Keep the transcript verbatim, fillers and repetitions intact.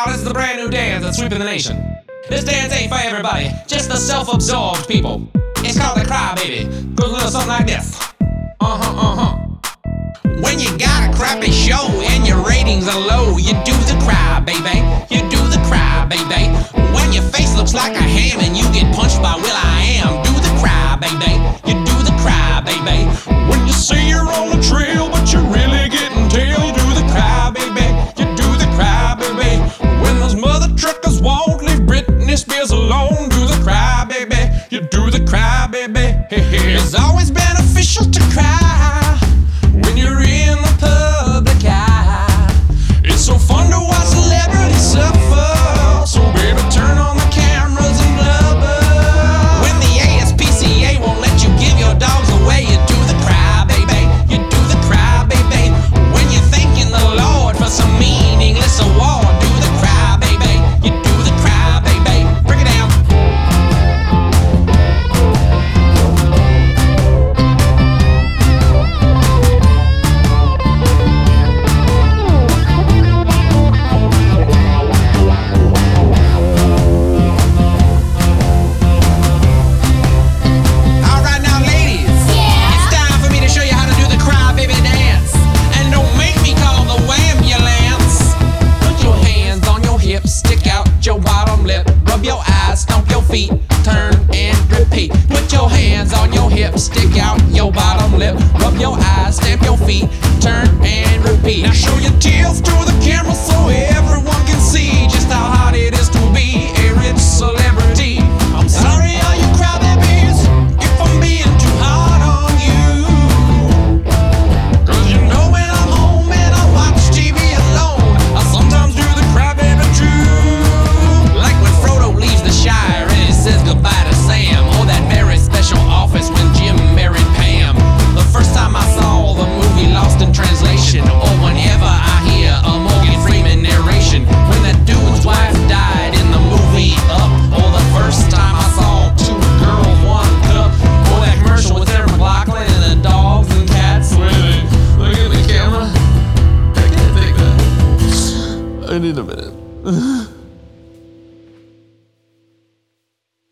now, this is the brand new dance that's sweeping the nation. This dance ain't for everybody, just the self-absorbed people. It's called the cry, baby. Goes a little something like this. Uh-huh, uh-huh. When you got a crappy show and your ratings are low, you do the cry, baby. You do the cry, baby. When your face looks like a ham and you get punched by Will I Am, do the cry, baby. You do the cry, baby. When you say you're on the trail but you're really getting tail, you do the cry, baby. You do the cry, baby. When those mother truckers won't leave Britney Spears alone, do the cry, baby. You do the cry, baby. It's always beneficial to cry when you're in the public eye. It's so fun to watch celebrities suffer, so baby turn on the cameras and blubber. When the A S P C A won't let you give your dogs away, you do the cry, baby. You do the cry, baby. When you're thanking the Lord for some meaningless award, do the cry, baby. You do the cry, baby. Break it down. Turn and repeat. Put your hands on your hips, stick out your bottom lip, rub your eyes, stamp your feet, turn and repeat. Now show your teeth to the camera so everyone can see just how hot it is to be a rich celebrity. I'm sorry